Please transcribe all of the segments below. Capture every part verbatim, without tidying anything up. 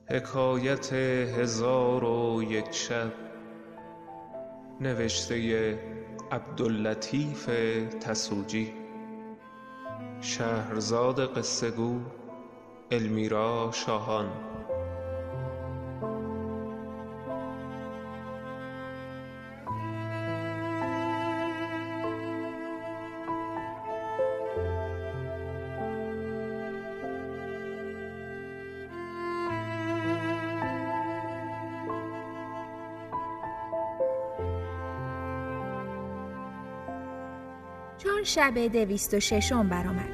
حکایت هزار و یک شب، نوشته عبداللطیف تسوجی. شهرزاد قصه گو المیرا شاهان. چون شب دویست و ششم برآمد،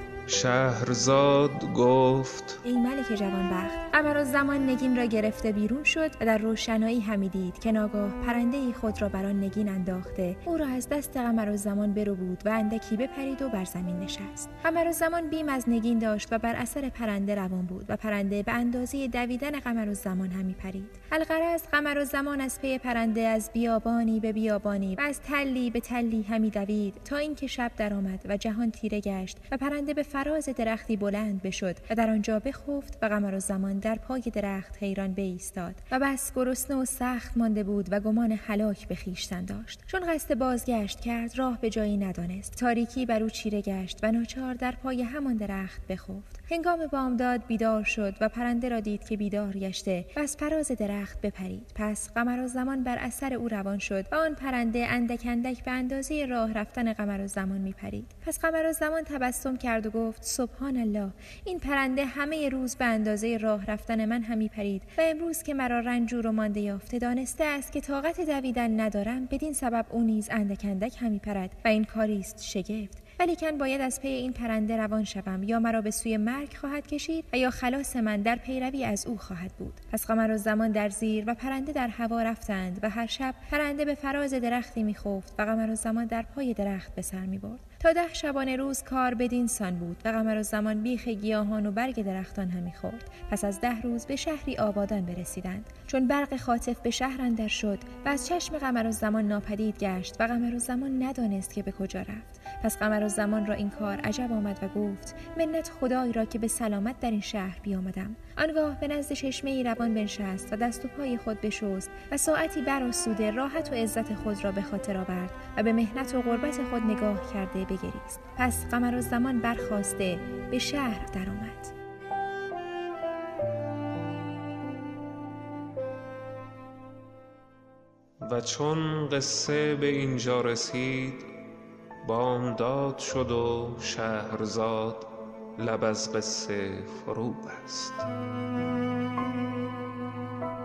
شهرزاد گفت: ای ملک جوانبخت، قمرالزمان نگین را گرفته بیرون شد و در روشنایی همی دید که ناگاه پرنده‌ای خود را بر آن نگین انداخته او را از دست قمرالزمان برو بود و اندکی بپرید و بر زمین نشست. قمرالزمان بیم از نگین داشت و بر اثر پرنده روان بود و پرنده به اندازه دویدن قمرالزمان همی پرید. الغرض قمرالزمان از پی پرنده از بیابانی به بیابانی و از تلی به تلی همی دوید تا اینکه شب درآمد و جهان تیره گشت و پرنده به فراز درختی بلند بشد و در آنجا بخفت و قمرالزمان در پای درخت حیران بایستاد و بس گرسنه و سخت مانده بود و گمان هلاک به خویشتن داشت. چون قصد بازگشت کرد راه به جایی ندانست. تاریکی بر او چیره گشت و ناچار در پای همان درخت بخفت. هنگام بامداد بیدار شد و پرنده را دید که بیدار گشته و از فراز درخت بپرید. پس قمرالزمان بر اثر او روان شد و آن پرنده اندک اندک به اندازه راه رفتن قمرالزمان میپرید. پس قمرالزمان تبسم کرد و گفت: سبحان الله، این پرنده همه روز به اندازه راه رفتن من همی پرید و امروز که مرا رنجور و مانده یافته دانسته است که طاقت دویدن ندارم، بدین سبب او نیز اندک اندک همی پرد و این کاری است شگفت. ولیکن باید از پی این پرنده روان شوم، یا مرا به سوی مرگ خواهد کشید و یا خلاص من در پیروی از او خواهد بود. پس قمرالزمان در زیر و پرنده در هوا رفتند و هر شب پرنده به فراز درختی میخفت و قمرالزمان در پای درخت به سر میبرد تا ده شبانه روز کار بدین سان بود و قمرالزمان بیخ گیاهان و برگ درختان همی خورد. پس از ده روز به شهری آبادان برسیدند. چون برق خاطف به شهر اندر شد و از چشم قمرالزمان ناپدید گشت و قمرالزمان ندانست که به کجا رفت. پس قمرالزمان را این کار عجب آمد و گفت: منت خدای را که به سلامت در این شهر بیامدم. آنگاه به نزد چشمه ای روان بنشست و دست و پای خود بشست و ساعتی برآسوده راحت و عزت خود را به خاطر آورد و به محنت و غربت خود نگاه کرده بگریست. پس قمرالزمان برخاسته به شهر درآمد. و چون قصه به اینجا رسید، بامداد شد و شهرزاد لب از قصه فرو بست.